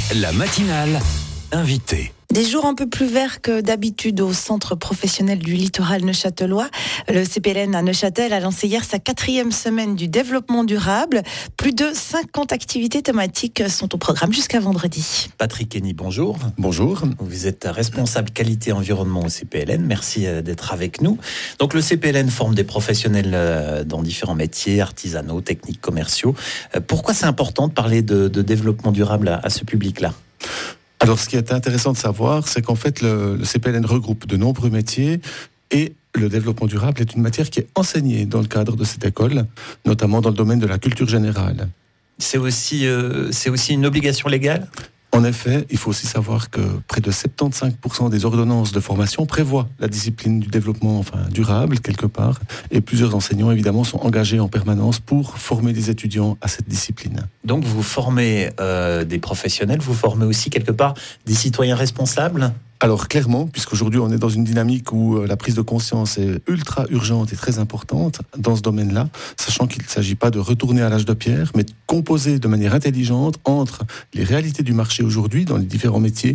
La matinale invitée. Des jours un peu plus verts que d'habitude au Centre professionnel du littoral neuchâtelois. Le CPLN à Neuchâtel a lancé hier sa 4e semaine du développement durable. Plus de 50 activités thématiques sont au programme jusqu'à vendredi. Patrick Henny, bonjour. Bonjour. Vous êtes responsable qualité environnement au CPLN. Merci d'être avec nous. Donc le CPLN forme des professionnels dans différents métiers, artisanaux, techniques, commerciaux. Pourquoi c'est important de parler de développement durable à ce public-là ? Alors, ce qui est intéressant de savoir, c'est qu'en fait, le CPLN regroupe de nombreux métiers et le développement durable est une matière qui est enseignée dans le cadre de cette école, notamment dans le domaine de la culture générale. C'est aussi une obligation légale ? En effet, il faut aussi savoir que près de 75% des ordonnances de formation prévoient la discipline du développement durable, quelque part, et plusieurs enseignants, évidemment, sont engagés en permanence pour former des étudiants à cette discipline. Donc, vous formez des professionnels, vous formez aussi, quelque part, des citoyens responsables ? Alors clairement, puisqu'aujourd'hui on est dans une dynamique où la prise de conscience est ultra urgente et très importante dans ce domaine-là, sachant qu'il ne s'agit pas de retourner à l'âge de pierre, mais de composer de manière intelligente entre les réalités du marché aujourd'hui dans les différents métiers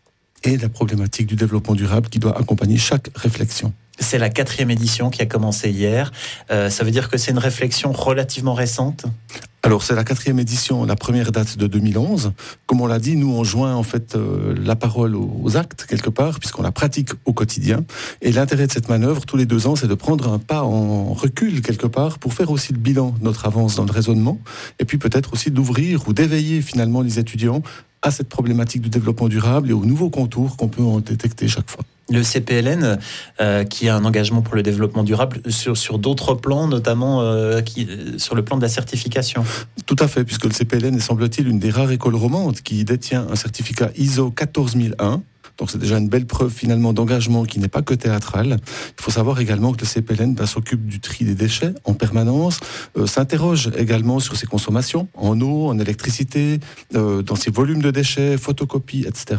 et la problématique du développement durable qui doit accompagner chaque réflexion. C'est la 4e édition qui a commencé hier. Ça veut dire que c'est une réflexion relativement récente ? Alors c'est la 4e édition, la première date de 2011. Comme on l'a dit, nous on joint en fait la parole aux actes quelque part, puisqu'on la pratique au quotidien. Et l'intérêt de cette manœuvre, tous les 2 ans, c'est de prendre un pas en recul quelque part pour faire aussi le bilan de notre avance dans le raisonnement, et puis peut-être aussi d'ouvrir ou d'éveiller finalement les étudiants à cette problématique du développement durable et aux nouveaux contours qu'on peut en détecter chaque fois. Le CPLN, qui a un engagement pour le développement durable sur d'autres plans, notamment sur le plan de la certification. Tout à fait, puisque le CPLN est, semble-t-il, une des rares écoles romandes qui détient un certificat ISO 14001. Donc c'est déjà une belle preuve finalement d'engagement qui n'est pas que théâtral. Il faut savoir également que le CPLN s'occupe du tri des déchets en permanence, s'interroge également sur ses consommations en eau, en électricité, dans ses volumes de déchets, photocopies, etc.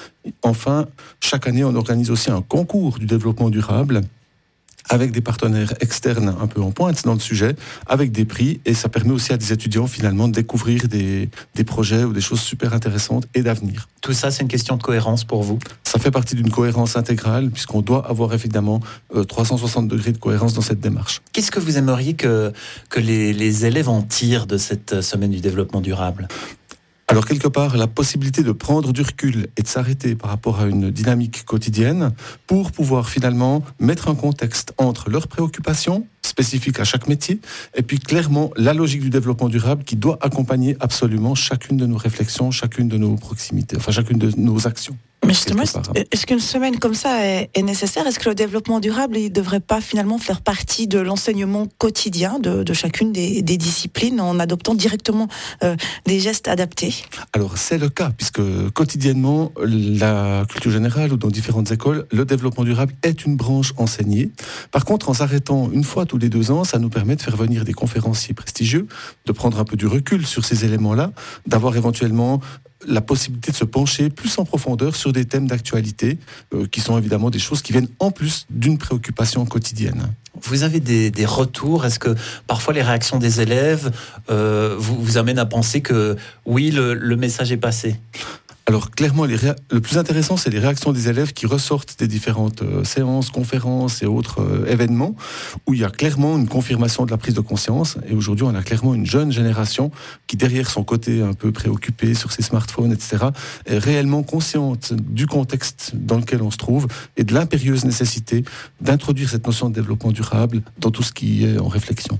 Enfin, chaque année on organise aussi un concours du développement durable avec des partenaires externes un peu en pointe dans le sujet, avec des prix, et ça permet aussi à des étudiants finalement de découvrir des projets ou des choses super intéressantes et d'avenir. Tout ça, c'est une question de cohérence pour vous ? Ça fait partie d'une cohérence intégrale, puisqu'on doit avoir évidemment 360 degrés de cohérence dans cette démarche. Qu'est-ce que vous aimeriez que les élèves en tirent de cette semaine du développement durable ? Alors quelque part, la possibilité de prendre du recul et de s'arrêter par rapport à une dynamique quotidienne pour pouvoir finalement mettre un contexte entre leurs préoccupations spécifiques à chaque métier et puis clairement la logique du développement durable qui doit accompagner absolument chacune de nos réflexions, chacune de nos proximités, chacune de nos actions. Mais justement, est-ce qu'une semaine comme ça est nécessaire ? Est-ce que le développement durable ne devrait pas finalement faire partie de l'enseignement quotidien de chacune des disciplines en adoptant directement des gestes adaptés ? Alors c'est le cas, puisque quotidiennement, la culture générale ou dans différentes écoles, le développement durable est une branche enseignée. Par contre, en s'arrêtant une fois tous les 2 ans, ça nous permet de faire venir des conférenciers prestigieux, de prendre un peu du recul sur ces éléments-là, d'avoir éventuellement la possibilité de se pencher plus en profondeur sur des thèmes d'actualité qui sont évidemment des choses qui viennent en plus d'une préoccupation quotidienne. Vous avez des retours ? Est-ce que parfois les réactions des élèves vous amènent à penser que oui, le message est passé ? Alors clairement, le plus intéressant, c'est les réactions des élèves qui ressortent des différentes séances, conférences et autres événements, où il y a clairement une confirmation de la prise de conscience. Et aujourd'hui, on a clairement une jeune génération qui, derrière son côté un peu préoccupé sur ses smartphones, etc., est réellement consciente du contexte dans lequel on se trouve et de l'impérieuse nécessité d'introduire cette notion de développement durable dans tout ce qui est en réflexion.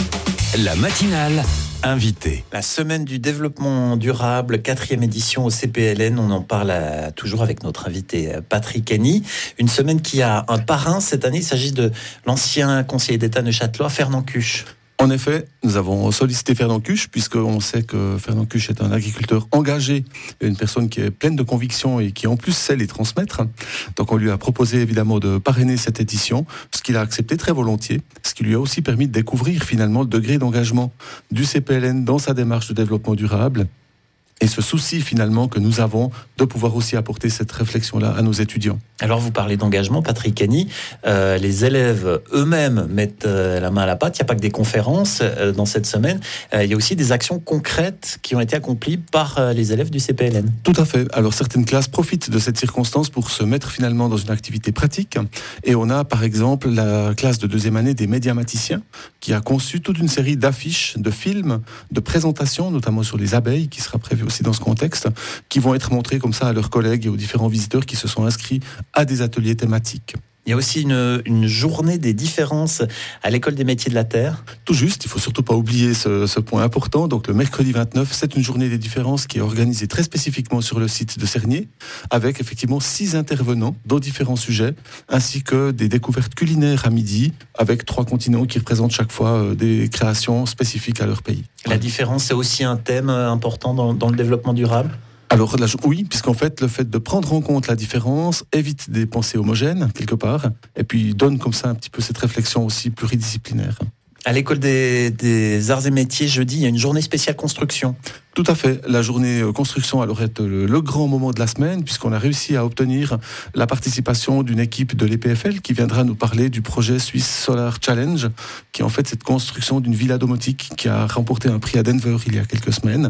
La matinale invitée. La semaine du développement durable, 4e édition au CPLN, on en parle toujours avec notre invité Patrick Henny. Une semaine qui a un parrain cette année, il s'agit de l'ancien conseiller d'État neuchâtelois, Fernand Cuche. En effet, nous avons sollicité Fernand Cuche, puisqu'on sait que Fernand Cuche est un agriculteur engagé, une personne qui est pleine de convictions et qui en plus sait les transmettre. Donc on lui a proposé évidemment de parrainer cette édition, ce qu'il a accepté très volontiers, ce qui lui a aussi permis de découvrir finalement le degré d'engagement du CPLN dans sa démarche de développement durable et ce souci finalement que nous avons de pouvoir aussi apporter cette réflexion-là à nos étudiants. Alors vous parlez d'engagement, Patrick Henny, les élèves eux-mêmes mettent la main à la pâte, il n'y a pas que des conférences dans cette semaine, il y a aussi des actions concrètes qui ont été accomplies par les élèves du CPLN. Tout à fait. Alors certaines classes profitent de cette circonstance pour se mettre finalement dans une activité pratique, et on a par exemple la classe de 2e année des médiamaticiens qui a conçu toute une série d'affiches, de films, de présentations, notamment sur les abeilles, qui sera prévu aussi dans ce contexte, qui vont être montrés comme ça à leurs collègues et aux différents visiteurs qui se sont inscrits à des ateliers thématiques. Il y a aussi une journée des différences à l'école des métiers de la Terre. Tout juste, il faut surtout pas oublier ce point important. Donc le mercredi 29, c'est une journée des différences qui est organisée très spécifiquement sur le site de Cernier, avec effectivement 6 intervenants dans différents sujets, ainsi que des découvertes culinaires à midi, avec 3 continents qui représentent chaque fois des créations spécifiques à leur pays. La différence, c'est aussi un thème important dans le développement durable ? Alors oui, puisqu'en fait, le fait de prendre en compte la différence évite des pensées homogènes, quelque part, et puis donne comme ça un petit peu cette réflexion aussi pluridisciplinaire. À l'école des arts et métiers, jeudi, il y a une journée spéciale construction. Tout à fait. La journée construction alors est le grand moment de la semaine, puisqu'on a réussi à obtenir la participation d'une équipe de l'EPFL qui viendra nous parler du projet Swiss Solar Challenge, qui est en fait cette construction d'une villa domotique qui a remporté un prix à Denver il y a quelques semaines.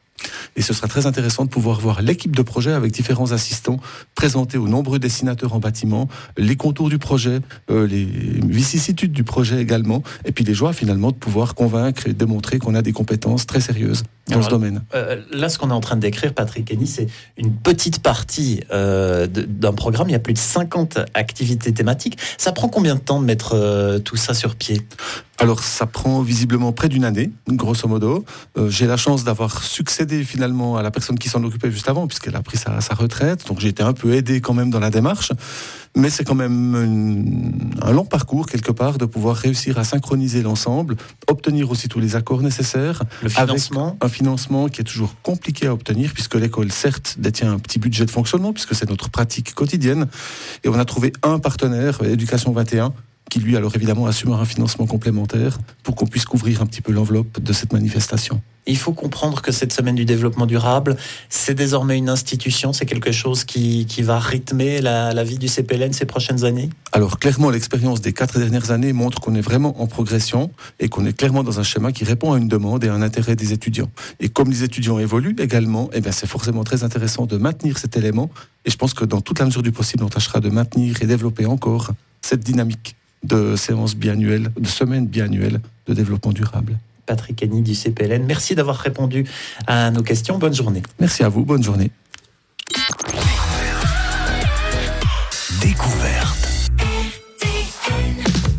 Et ce sera très intéressant de pouvoir voir l'équipe de projet avec différents assistants présenter aux nombreux dessinateurs en bâtiment les contours du projet, les vicissitudes du projet également, et puis les joies finalement de pouvoir convaincre et démontrer qu'on a des compétences très sérieuses dans ce domaine. Là, ce qu'on est en train de décrire, Patrick Henny, c'est une petite partie d'un programme. Il y a plus de 50 activités thématiques. Ça prend combien de temps de mettre tout ça sur pied ? Alors, ça prend visiblement près d'une année, grosso modo. J'ai la chance d'avoir succédé finalement à la personne qui s'en occupait juste avant, puisqu'elle a pris sa retraite. Donc, j'ai été un peu aidé quand même dans la démarche. Mais c'est quand même un long parcours, quelque part, de pouvoir réussir à synchroniser l'ensemble, obtenir aussi tous les accords nécessaires. Le financement ? Avec un financement qui est toujours compliqué à obtenir, puisque l'école, certes, détient un petit budget de fonctionnement, puisque c'est notre pratique quotidienne. Et on a trouvé un partenaire, Éducation 21, qui lui, alors évidemment, assumera un financement complémentaire pour qu'on puisse couvrir un petit peu l'enveloppe de cette manifestation. Il faut comprendre que cette semaine du développement durable, c'est désormais une institution, c'est quelque chose qui va rythmer la vie du CPLN ces prochaines années ? Alors clairement, l'expérience des 4 dernières années montre qu'on est vraiment en progression et qu'on est clairement dans un schéma qui répond à une demande et à un intérêt des étudiants. Et comme les étudiants évoluent également, c'est forcément très intéressant de maintenir cet élément. Et je pense que dans toute la mesure du possible, on tâchera de maintenir et développer encore cette dynamique de séances biannuelles, de semaines biannuelles de développement durable. Patrick Henny du CPLN, merci d'avoir répondu à nos questions. Bonne journée. Merci à vous, bonne journée. Découvert.